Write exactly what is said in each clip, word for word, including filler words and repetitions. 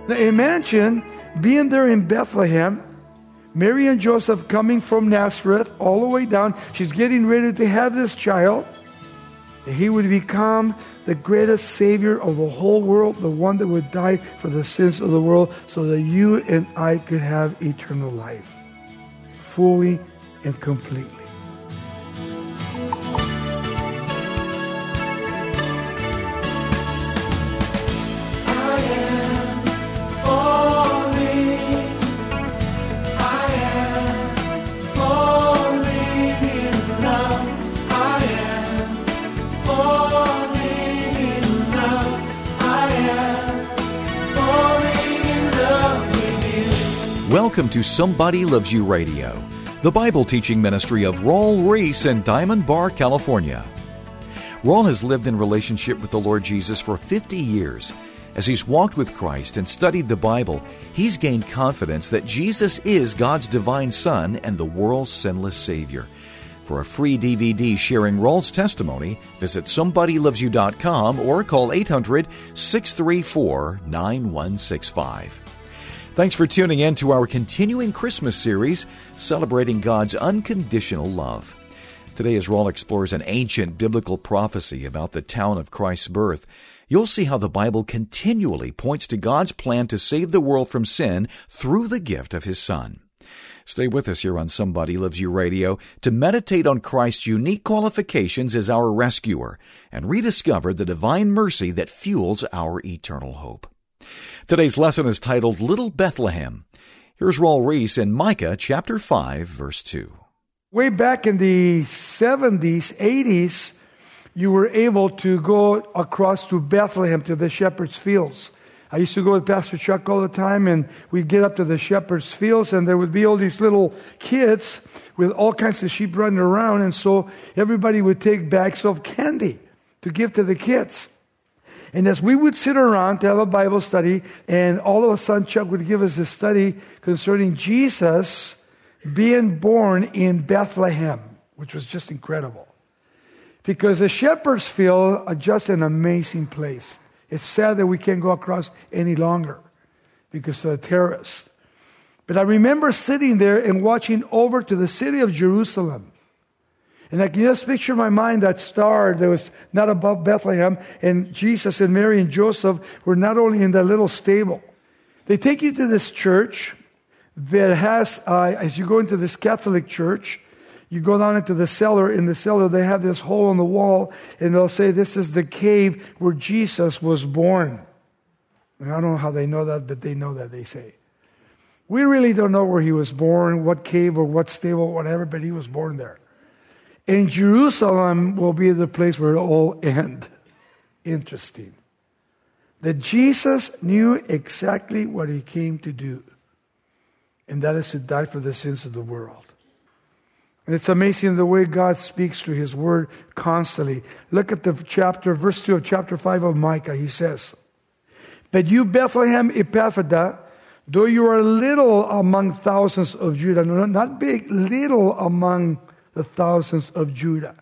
Now imagine being there in Bethlehem, Mary and Joseph coming from Nazareth all the way down. She's getting ready to have this child. He would become the greatest Savior of the whole world, the one that would die for the sins of the world so that you and I could have eternal life, fully and completely. Welcome to Somebody Loves You Radio, the Bible teaching ministry of Raul Ries in Diamond Bar, California. Raul has lived in relationship with the Lord Jesus for fifty years. As he's walked with Christ and studied the Bible, he's gained confidence that Jesus is God's divine Son and the world's sinless Savior. For a free D V D sharing Raul's testimony, visit somebody loves you dot com or call eight hundred, six three four, nine one six five. Thanks for tuning in to our continuing Christmas series, celebrating God's unconditional love. Today, as Raul explores an ancient biblical prophecy about the town of Christ's birth, you'll see how the Bible continually points to God's plan to save the world from sin through the gift of His Son. Stay with us here on Somebody Loves You Radio to meditate on Christ's unique qualifications as our rescuer and rediscover the divine mercy that fuels our eternal hope. Today's lesson is titled Little Bethlehem. Here's Raul Ries in Micah chapter five, verse two. Way back in the seventies, eighties, you were able to go across to Bethlehem to the shepherd's fields. I used to go with Pastor Chuck all the time, and we'd get up to the shepherd's fields, and there would be all these little kids with all kinds of sheep running around, and so everybody would take bags of candy to give to the kids. And as we would sit around to have a Bible study, and all of a sudden Chuck would give us a study concerning Jesus being born in Bethlehem, which was just incredible. Because the shepherd's field are just an amazing place. It's sad that we can't go across any longer because of the terrorists. But I remember sitting there and watching over to the city of Jerusalem. And I can just picture in my mind that star that was not above Bethlehem, and Jesus and Mary and Joseph were not only in that little stable. They take you to this church that has, uh, as you go into this Catholic church, you go down into the cellar. In the cellar, they have this hole in the wall, and they'll say this is the cave where Jesus was born. And I don't know how they know that, but they know that, they say. We really don't know where he was born, what cave or what stable, whatever, but he was born there. And Jerusalem will be the place where it all ends. Interesting. That Jesus knew exactly what he came to do. And that is to die for the sins of the world. And it's amazing the way God speaks through His Word constantly. Look at the chapter, verse two of chapter five of Micah. He says, "But you, Bethlehem Ephrathah, though you are little among thousands of Judah," no, not big, little among the thousands of Judah,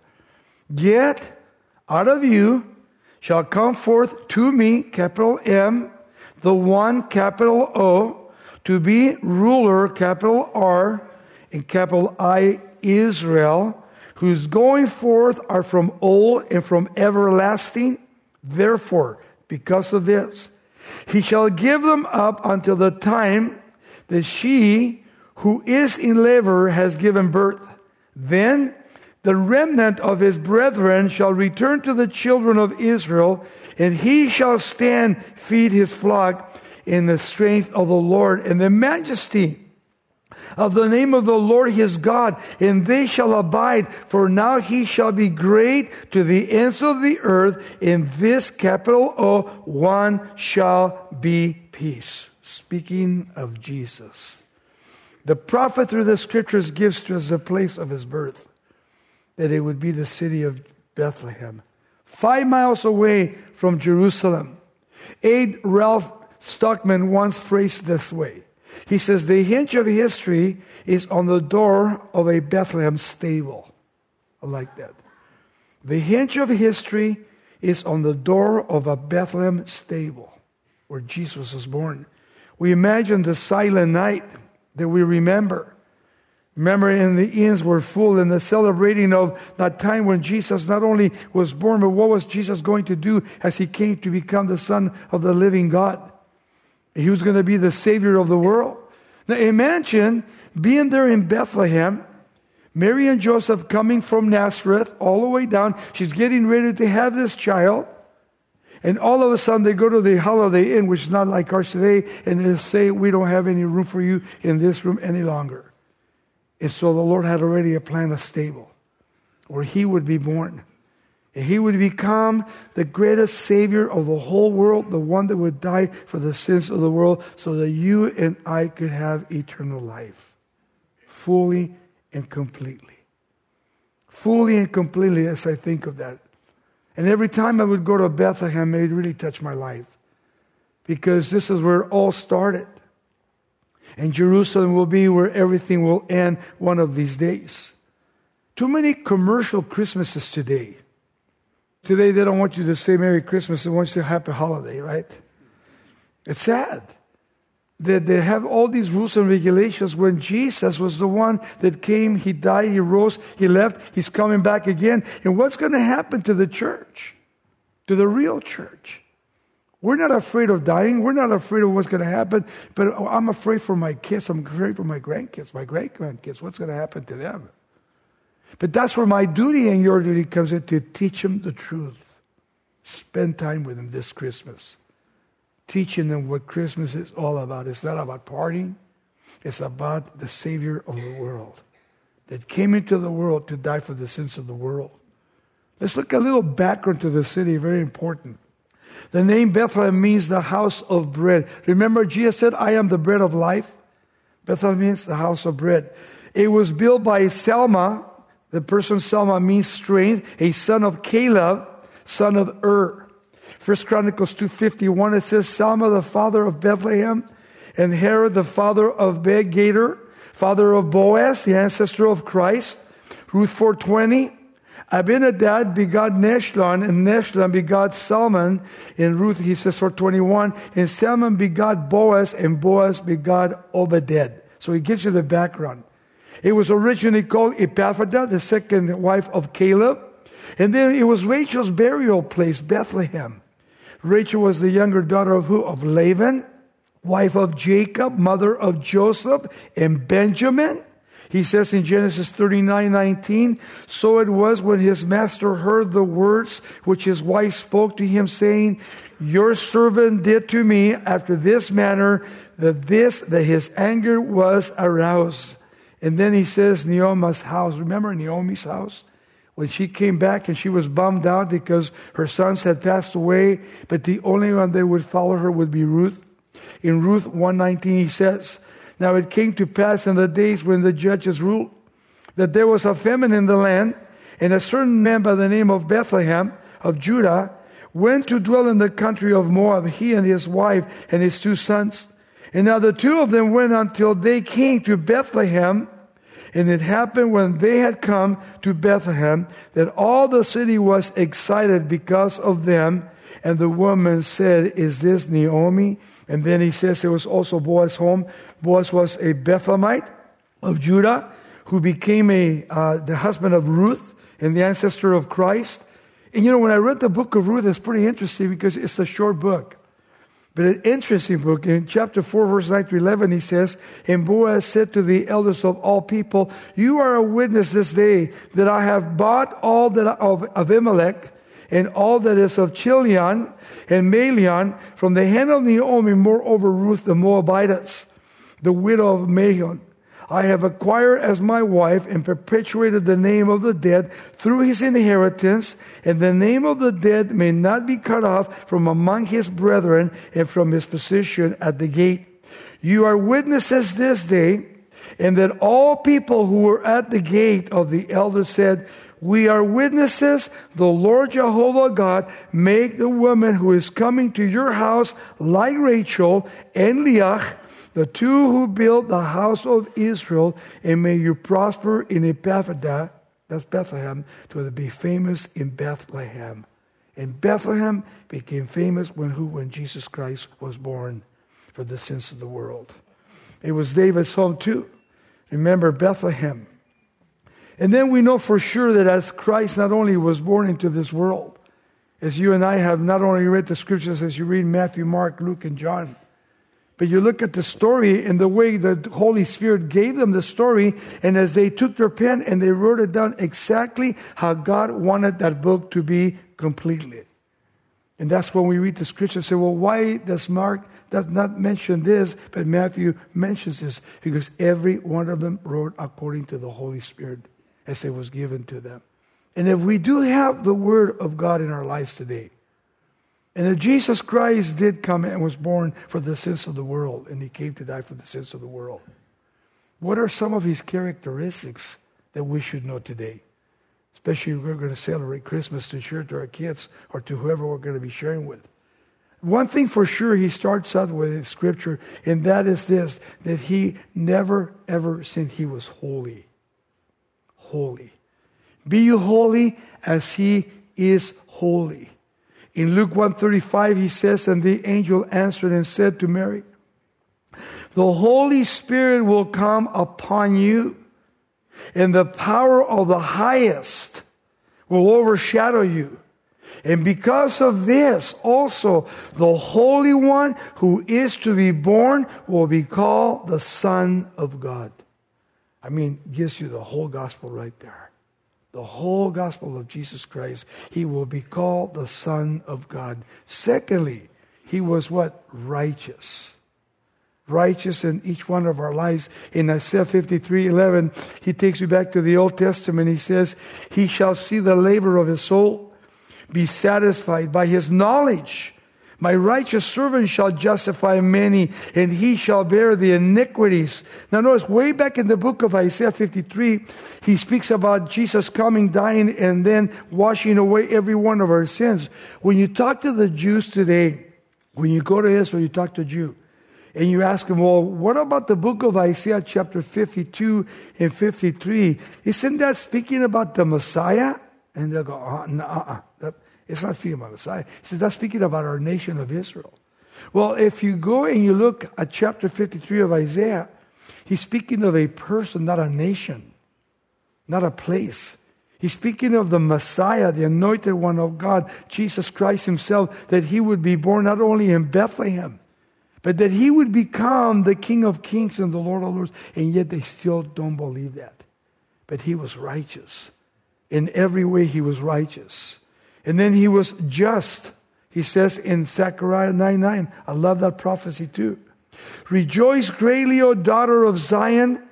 "yet out of you shall come forth to me," capital M, "the one," capital O, "to be ruler," capital R, and capital I, Israel, whose going forth are from old and from everlasting. Therefore, because of this, he shall give them up until the time that she who is in labor has given birth. Then the remnant of his brethren shall return to the children of Israel, and he shall stand, feed his flock in the strength of the Lord and the majesty of the name of the Lord his God, and they shall abide, for now he shall be great to the ends of the earth. In this, capital O, one shall be peace. Speaking of Jesus. The prophet through the scriptures gives to us the place of his birth, that it would be the city of Bethlehem, five miles away from Jerusalem. A. Ralph Stockman once phrased this way. He says, the hinge of history is on the door of a Bethlehem stable. I like that. The hinge of history is on the door of a Bethlehem stable where Jesus was born. We imagine the silent night that we remember. Remember, in the inns were full in the celebrating of that time when Jesus not only was born, but what was Jesus going to do as he came to become the Son of the living God? He was going to be the Savior of the world. Now imagine being there in Bethlehem, Mary and Joseph coming from Nazareth all the way down. She's getting ready to have this child. And all of a sudden they go to the Holiday Inn, which is not like ours today, and they say, we don't have any room for you in this room any longer. And so the Lord had already planned a stable where he would be born. And he would become the greatest Savior of the whole world, the one that would die for the sins of the world so that you and I could have eternal life. Fully and completely. Fully and completely as I think of that. And every time I would go to Bethlehem, it really touched my life. Because this is where it all started. And Jerusalem will be where everything will end one of these days. Too many commercial Christmases today. Today they don't want you to say Merry Christmas, they want you to say Happy Holiday, right? It's sad that they have all these rules and regulations when Jesus was the one that came, he died, he rose, he left, he's coming back again. And what's going to happen to the church? To the real church? We're not afraid of dying. We're not afraid of what's going to happen. But I'm afraid for my kids. I'm afraid for my grandkids, my great-grandkids. What's going to happen to them? But that's where my duty and your duty comes in, to teach them the truth. Spend time with them this Christmas. Teaching them what Christmas is all about. It's not about partying. It's about the Savior of the world that came into the world to die for the sins of the world. Let's look at a little background to the city, very important. The name Bethlehem means the house of bread. Remember, Jesus said, I am the bread of life. Bethlehem means the house of bread. It was built by Selma. The person Selma means strength. A son of Caleb, son of Ur. First Chronicles two fifty-one, it says, Selma, the father of Bethlehem, and Herod, the father of Beth-Gader, father of Boaz, the ancestor of Christ. Ruth four twenty, Abinadab begot Neshlon, and Neshlon begot Salmon. In Ruth, he says, four twenty-one, and Salmon begot Boaz, and Boaz begot Obed. So he gives you the background. It was originally called Epaphroditus, the second wife of Caleb. And then it was Rachel's burial place, Bethlehem. Rachel was the younger daughter of who? Of Laban, wife of Jacob, mother of Joseph and Benjamin. He says in Genesis thirty-nine nineteen, so it was when his master heard the words which his wife spoke to him, saying, your servant did to me after this manner, that this, that his anger was aroused. And then he says, Naomi's house. Remember Naomi's house? When she came back and she was bummed out because her sons had passed away, but the only one that would follow her would be Ruth. In Ruth one nineteen, he says, now it came to pass in the days when the judges ruled, that there was a famine in the land, and a certain man by the name of Bethlehem of Judah went to dwell in the country of Moab, he and his wife and his two sons. And now the two of them went until they came to Bethlehem. And it happened when they had come to Bethlehem that all the city was excited because of them. And the woman said, is this Naomi? And then he says it was also Boaz's home. Boaz was a Bethlehemite of Judah who became a uh, the husband of Ruth and the ancestor of Christ. And you know, when I read the book of Ruth, it's pretty interesting because it's a short book. But an interesting book. In chapter four, verse nine to eleven, he says, and Boaz said to the elders of all people, you are a witness this day that I have bought all that of Abimelech and all that is of Chilion and Malion from the hand of Naomi, moreover Ruth the Moabitess, the widow of Mahlon. I have acquired as my wife and perpetuated the name of the dead through his inheritance, and the name of the dead may not be cut off from among his brethren and from his position at the gate. You are witnesses this day, and that all people who were at the gate of the elders said, we are witnesses, the Lord Jehovah God, make the woman who is coming to your house like Rachel and Leah, the two who built the house of Israel, and may you prosper in Epaphroditus, that's Bethlehem, to be famous in Bethlehem. And Bethlehem became famous when who? When Jesus Christ was born. for the sins of the world. It was David's home too. Remember Bethlehem. And then we know for sure that as Christ not only was born into this world, as you and I have not only read the scriptures as you read Matthew, Mark, Luke, and John, but you look at the story and the way the Holy Spirit gave them the story, and as they took their pen and they wrote it down exactly how God wanted that book to be completely. And that's when we read the scripture and say, well, why does Mark does not mention this, but Matthew mentions this? Because every one of them wrote according to the Holy Spirit as it was given to them. And if we do have the Word of God in our lives today, and if Jesus Christ did come and was born for the sins of the world, and He came to die for the sins of the world, what are some of His characteristics that we should know today? Especially if we're going to celebrate Christmas to share to our kids or to whoever we're going to be sharing with. One thing for sure He starts out with in Scripture, and that is this, that He never ever sinned. He was holy. Holy. Be you holy as He is holy. In Luke one thirty-five, He says, and the angel answered and said to Mary, the Holy Spirit will come upon you, and the power of the highest will overshadow you. And because of this, also the Holy One who is to be born will be called the Son of God. I mean, gives you the whole gospel right there. The whole gospel of Jesus Christ. He will be called the Son of God. Secondly, He was what? Righteous. Righteous in each one of our lives. In Isaiah fifty-three eleven, He takes you back to the Old Testament. He says, He shall see the labor of His soul, be satisfied by His knowledge. My righteous servant shall justify many, and he shall bear the iniquities. Now notice, way back in the book of Isaiah fifty-three, He speaks about Jesus coming, dying, and then washing away every one of our sins. When you talk to the Jews today, when you go to Israel, you talk to a Jew, and you ask them, well, what about the book of Isaiah chapter fifty-two and fifty-three? Isn't that speaking about the Messiah? And they'll go, uh, no, uh-uh. That, it's not speaking about Messiah. He says, that's speaking about our nation of Israel. Well, if you go and you look at chapter fifty-three of Isaiah, he's speaking of a person, not a nation, not a place. He's speaking of the Messiah, the anointed one of God, Jesus Christ Himself, that He would be born not only in Bethlehem, but that He would become the King of Kings and the Lord of Lords. And yet they still don't believe that. But He was righteous. In every way He was righteous. And then He was just. He says in Zechariah nine nine, I love that prophecy too. Rejoice greatly, O daughter of Zion.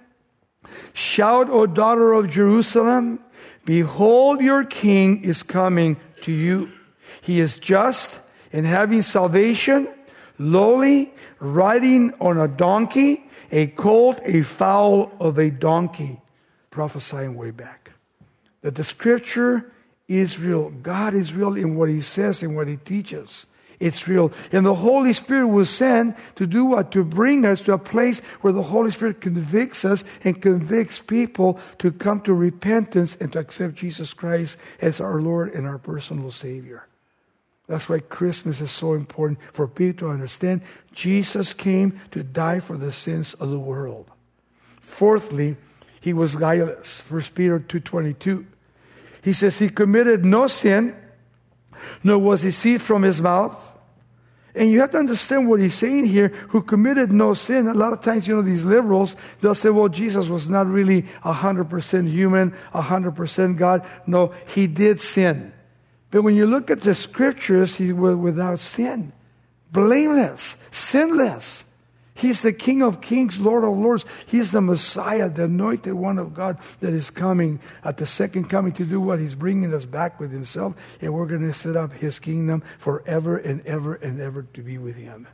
Shout, O daughter of Jerusalem. Behold, your King is coming to you. He is just and having salvation, lowly, riding on a donkey, a colt, a foal of a donkey. Prophesying way back. That the Scripture is real. God is real in what He says and what He teaches. It's real. And the Holy Spirit was sent to do what? To bring us to a place where the Holy Spirit convicts us and convicts people to come to repentance and to accept Jesus Christ as our Lord and our personal Savior. That's why Christmas is so important, for people to understand Jesus came to die for the sins of the world. Fourthly, He was guileless. First Peter two twenty-two. He says He committed no sin, nor was deceit from His mouth. And you have to understand what He's saying here, who committed no sin. A lot of times, you know, these liberals, they'll say, well, Jesus was not really one hundred percent human, one hundred percent God. No, He did sin. But when you look at the Scriptures, He was without sin, blameless, sinless. He's the King of Kings, Lord of Lords. He's the Messiah, the anointed one of God that is coming at the second coming to do what? He's bringing us back with Himself, and we're going to set up His kingdom forever and ever and ever to be with Him.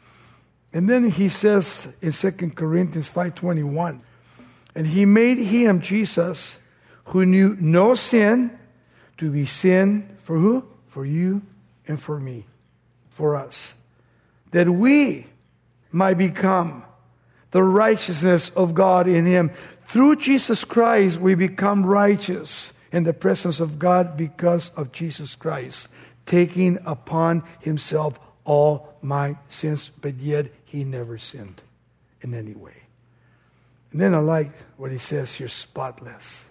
And then He says in Second Corinthians five twenty-one, and He made Him, Jesus, who knew no sin, to be sin for who? For you and for me, for us. That we might become the righteousness of God in Him. Through Jesus Christ, we become righteous in the presence of God because of Jesus Christ, taking upon Himself all my sins, but yet he never sinned in any way. And then I like what he says here, spotless.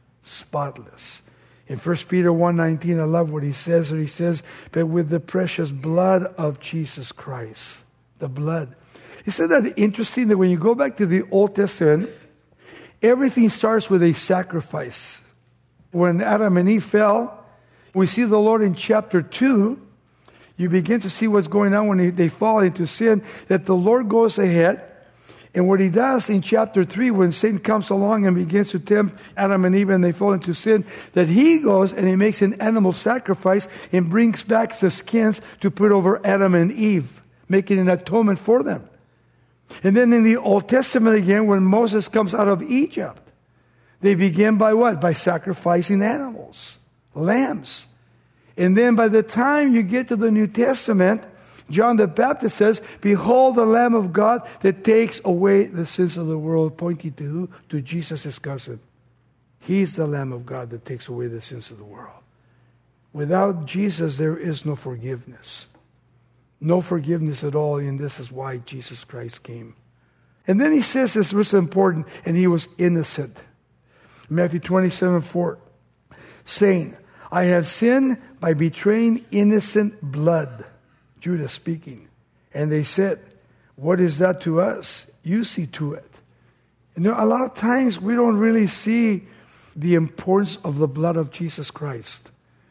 Spotless. In First Peter one nineteen, I love what he says. He says, but with the precious blood of Jesus Christ. The blood. Isn't that interesting that when you go back to the Old Testament, everything starts with a sacrifice. When Adam and Eve fell, we see the Lord in chapter two. You begin to see what's going on when they fall into sin, that the Lord goes ahead. And what he does in chapter three, when Satan comes along and begins to tempt Adam and Eve and they fall into sin, that he goes and he makes an animal sacrifice and brings back the skins to put over Adam and Eve, making an atonement for them. And then in the Old Testament again, when Moses comes out of Egypt, they begin by what? By sacrificing animals, lambs. And then by the time you get to the New Testament, John the Baptist says, behold the Lamb of God that takes away the sins of the world, pointing to who? To Jesus, his cousin. He's the Lamb of God that takes away the sins of the world. Without Jesus, there is no forgiveness. No forgiveness at all, and this is why Jesus Christ came. And then he says this was important, and he was innocent. Matthew twenty-seven four, saying, I have sinned by betraying innocent blood. Judas speaking. And they said, what is that to us? You see to it. You know, a lot of times we don't really see the importance of the blood of Jesus Christ.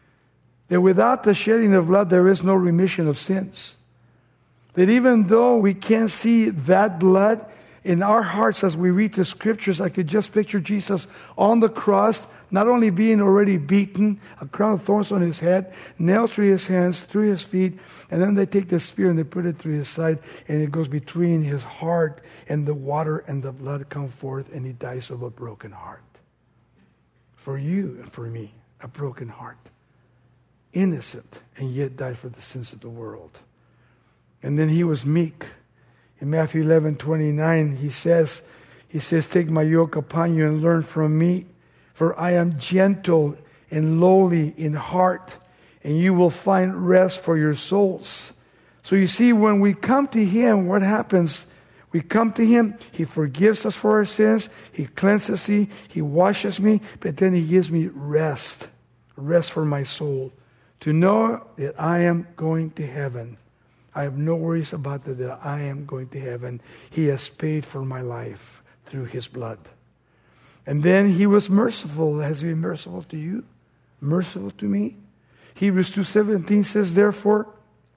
That without the shedding of blood, there is no remission of sins. That even though we can't see that blood, in our hearts as we read the scriptures, I could just picture Jesus on the cross, not only being already beaten, a crown of thorns on his head, nails through his hands, through his feet, and then they take the spear and they put it through his side, and it goes between his heart, and the water and the blood come forth, and he dies of a broken heart. For you and for me, a broken heart. Innocent, and yet died for the sins of the world. And then he was meek. In Matthew eleven twenty-nine, he says, he says, take my yoke upon you and learn from me, for I am gentle and lowly in heart, and you will find rest for your souls. So you see, when we come to him, what happens? We come to him, he forgives us for our sins, he cleanses me, he washes me, but then he gives me rest, rest for my soul, to know that I am going to heaven. I have no worries about that, that I am going to heaven. He has paid for my life through his blood. And then he was merciful. Has he been merciful to you? Merciful to me? Hebrews two seventeen says, therefore,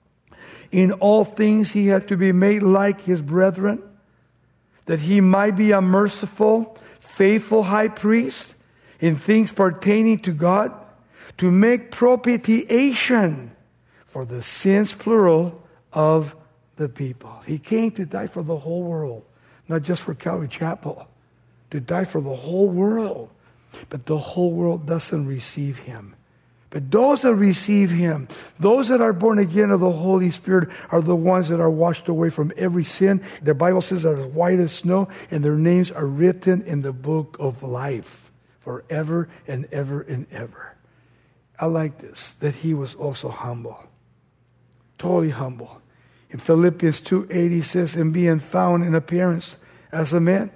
in all things he had to be made like his brethren, that he might be a merciful, faithful high priest in things pertaining to God, to make propitiation for the sins, plural, of the people. He came to die for the whole world, not just for Calvary Chapel, to die for the whole world. But the whole world doesn't receive him. But those that receive him, those that are born again of the Holy Spirit, are the ones that are washed away from every sin. The Bible says they're as white as snow, and their names are written in the book of life forever and ever and ever. I like this, that he was also humble. Totally humble. In Philippians two eight, he says, and being found in appearance as a man,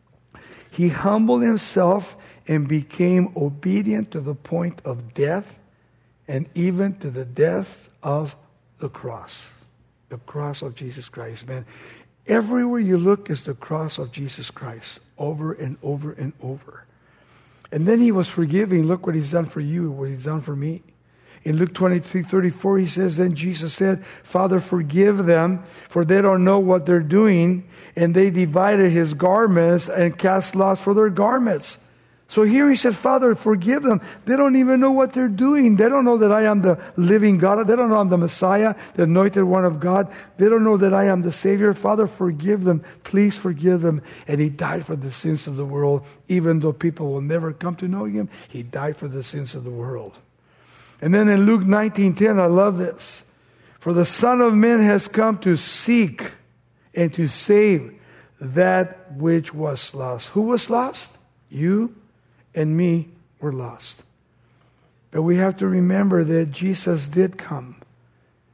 he humbled himself and became obedient to the point of death, and even to the death of the cross. The cross of Jesus Christ, man. Everywhere you look is the cross of Jesus Christ, over and over and over. And then he was forgiving. Look what he's done for you, what he's done for me. In Luke twenty-three thirty-four, he says, then Jesus said, Father, forgive them, for they don't know what they're doing. And they divided his garments and cast lots for their garments. So here he said, Father, forgive them. They don't even know what they're doing. They don't know that I am the living God. They don't know I'm the Messiah, the anointed one of God. They don't know that I am the Savior. Father, forgive them. Please forgive them. And he died for the sins of the world. Even though people will never come to know him, he died for the sins of the world. And then in Luke nineteen ten, I love this. For the Son of Man has come to seek and to save that which was lost. Who was lost? You and me were lost. But we have to remember that Jesus did come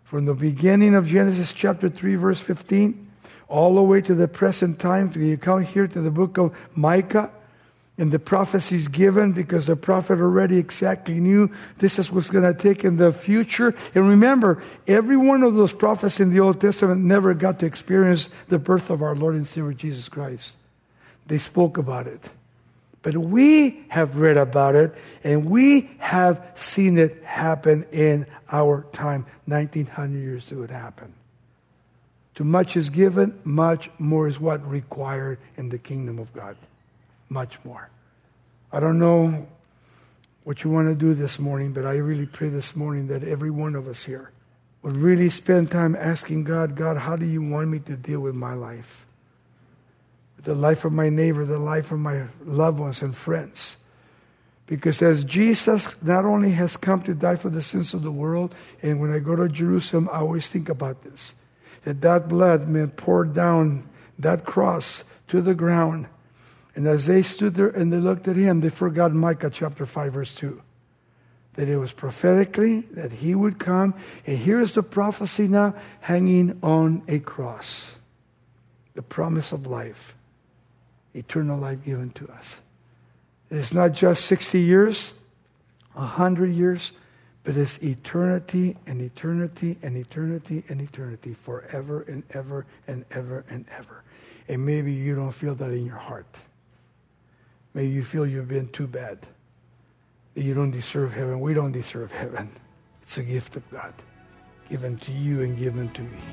From the beginning of Genesis chapter three, verse fifteen, all the way to the present time, you come here to the book of Micah, and the prophecies given, because the prophet already exactly knew this is what's going to take in the future. And remember, every one of those prophets in the Old Testament never got to experience the birth of our Lord and Savior Jesus Christ. They spoke about it. But we have read about it, and we have seen it happen in our time. nineteen hundred years ago it happened. Too much is given, much more is what required in the kingdom of God. Much more. I don't know what you want to do this morning, but I really pray this morning that every one of us here would really spend time asking God, God, how do you want me to deal with my life? The life of my neighbor, the life of my loved ones and friends. Because as Jesus not only has come to die for the sins of the world, and when I go to Jerusalem, I always think about this, that that blood may pour down that cross to the ground. And as they stood there and they looked at him, they forgot Micah chapter five, verse two. That it was prophetically that he would come. And here's the prophecy now hanging on a cross. The promise of life. Eternal life given to us. It is not just sixty years, one hundred years, but it's eternity and eternity and eternity and eternity, forever and ever and ever and ever. And maybe you don't feel that in your heart. Maybe you feel you've been too bad, that you don't deserve heaven. We don't deserve heaven. It's a gift of God, given to you and given to me.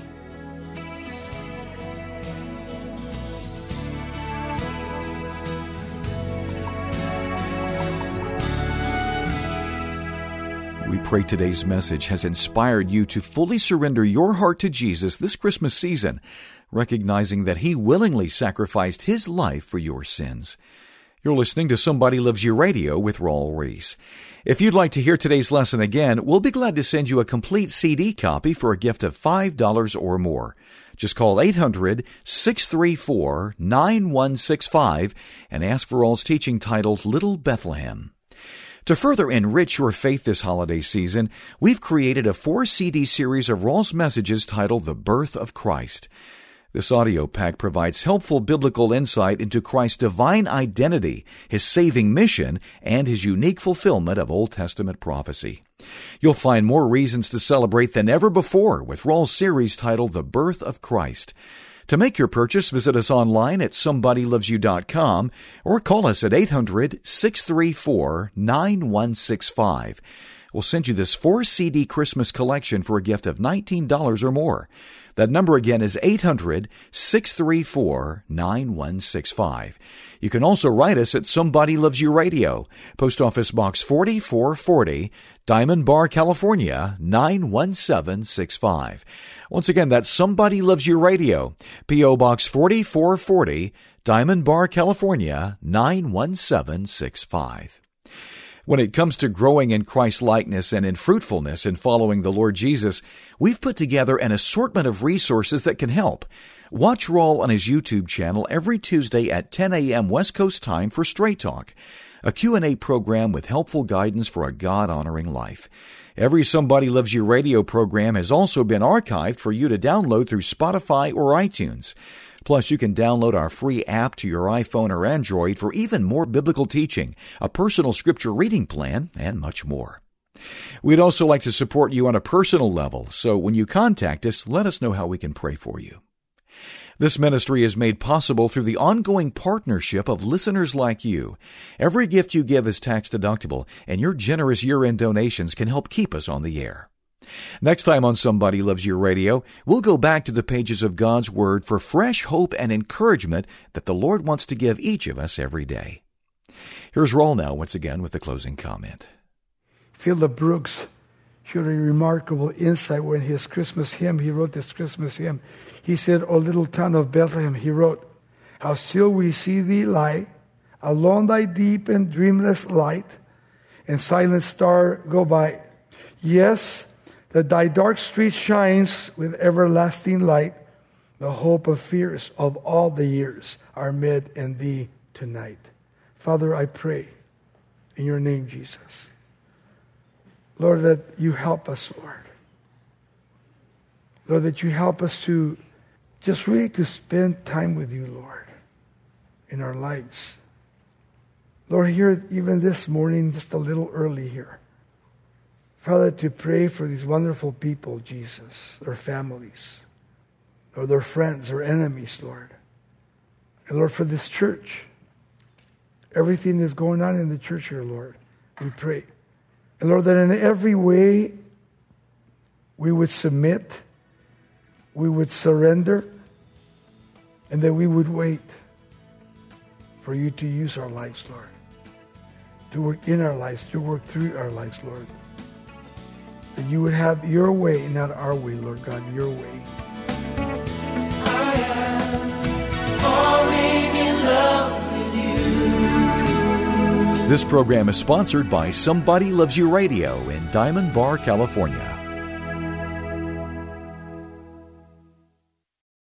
We pray today's message has inspired you to fully surrender your heart to Jesus this Christmas season, recognizing that He willingly sacrificed His life for your sins. You're listening to Somebody Loves You Radio with Raul Ries. If you'd like to hear today's lesson again, we'll be glad to send you a complete C D copy for a gift of five dollars or more. Just call eight hundred, six three four, nine one six five and ask for Raul's teaching titled Little Bethlehem. To further enrich your faith this holiday season, we've created a four C D series of Raul's messages titled The Birth of Christ. This audio pack provides helpful biblical insight into Christ's divine identity, His saving mission, and His unique fulfillment of Old Testament prophecy. You'll find more reasons to celebrate than ever before with Raul's series titled The Birth of Christ. To make your purchase, visit us online at somebody loves you dot com or call us at eight hundred, six three four, nine one six five. We'll send you this four C D Christmas collection for a gift of nineteen dollars or more. That number again is eight hundred, six three four, nine one six five. You can also write us at Somebody Loves You Radio, Post Office Box forty-four forty, Diamond Bar, California, nine one seven six five. Once again, that's Somebody Loves You Radio, P O Box forty-four forty, Diamond Bar, California, nine one seven six five. When it comes to growing in Christ-likeness and in fruitfulness in following the Lord Jesus, we've put together an assortment of resources that can help. Watch Raul on his YouTube channel every Tuesday at ten a.m. West Coast time for Straight Talk, a Q and A program with helpful guidance for a God-honoring life. Every Somebody Loves You radio program has also been archived for you to download through Spotify or iTunes. Plus, you can download our free app to your iPhone or Android for even more biblical teaching, a personal scripture reading plan, and much more. We'd also like to support you on a personal level, so when you contact us, let us know how we can pray for you. This ministry is made possible through the ongoing partnership of listeners like you. Every gift you give is tax-deductible, and your generous year-end donations can help keep us on the air. Next time on Somebody Loves You Radio, we'll go back to the pages of God's Word for fresh hope and encouragement that the Lord wants to give each of us every day. Here's Raul now once again with the closing comment. Philip Brooks showed a remarkable insight when his Christmas hymn, he wrote this Christmas hymn. He said, O little town of Bethlehem, he wrote, how still we see thee lie, alone thy deep and dreamless light, and silent star go by. Yes, that thy dark street shines with everlasting light. The hope of fears of all the years are met in thee tonight. Father, I pray in your name, Jesus. Lord, that you help us, Lord. Lord, that you help us to just really to spend time with you, Lord, in our lives. Lord, here even this morning, just a little early here, Father, to pray for these wonderful people, Jesus, their families, or their friends or enemies, Lord. And Lord, for this church, everything that's going on in the church here, Lord, we pray. And Lord, that in every way we would submit, we would surrender, and that we would wait for you to use our lives, Lord, to work in our lives, to work through our lives, Lord. That you would have your way, not our way, Lord God, your way. I am falling in love with you. This program is sponsored by Somebody Loves You Radio in Diamond Bar, California.